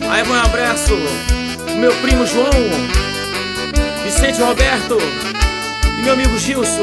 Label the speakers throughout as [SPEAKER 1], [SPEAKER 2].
[SPEAKER 1] Aí vai um abraço meu primo João, Vicente Roberto e meu amigo Gilson.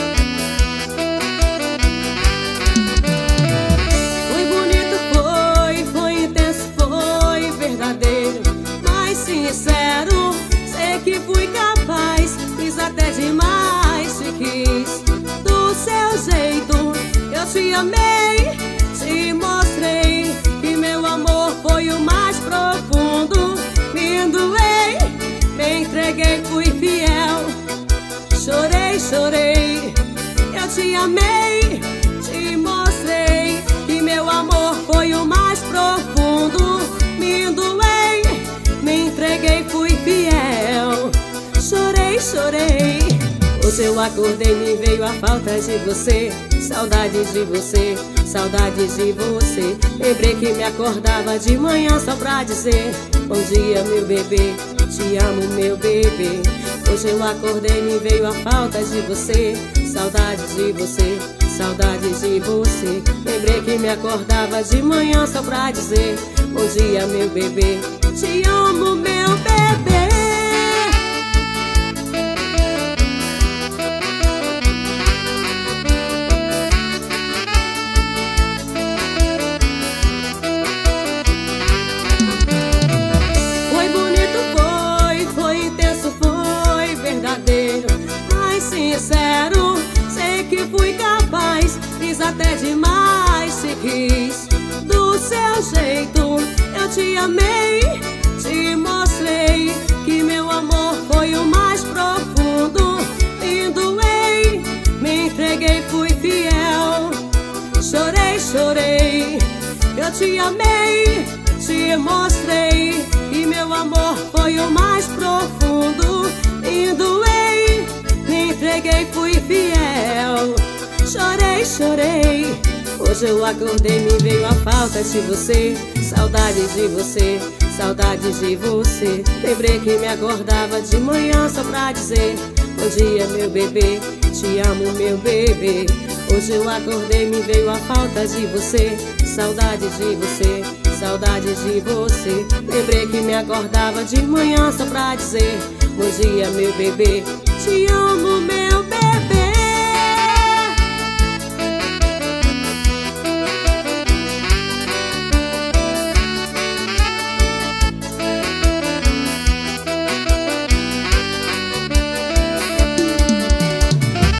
[SPEAKER 2] Foi bonito, foi intenso, foi verdadeiro, mas sincero. Sei que fui capaz, fiz até demais, te quis do seu jeito. Eu te amei, te mostrei que meu amor foi o mais profundo. Me doei, me entreguei, fui fiel. Chorei, chorei, eu te amei, te mostrei que meu amor foi o mais profundo. Me doei, me entreguei, fui fiel. Chorei, chorei. Hoje eu acordei, me veio a falta de você. Saudades de você, saudades de você. Lembrei que me acordava de manhã só pra dizer: bom dia, meu bebê, te amo, meu bebê. Hoje eu acordei, me veio a falta de você. Saudades de você, saudades de você. Lembrei que me acordava de manhã só pra dizer: bom dia, meu bebê, te amo, meu bebê. Sincero, sei que fui capaz, fiz até demais, te quis do seu jeito. Eu te amei, te mostrei que meu amor foi o mais profundo. Me doei, me entreguei, fui fiel. Chorei, chorei, eu te amei, te mostrei que meu amor foi o mais profundo. Me doei, me entreguei, fui fiel. Chorei, chorei. Hoje eu acordei, me veio a falta de você. Saudades de você, saudades de você. Lembrei que me acordava de manhã só pra dizer: bom dia, meu bebê, te amo, meu bebê. Hoje eu acordei, me veio a falta de você. Saudades de você, saudades de você. Lembrei que me acordava de manhã só pra dizer: bom dia, meu bebê, te amo, meu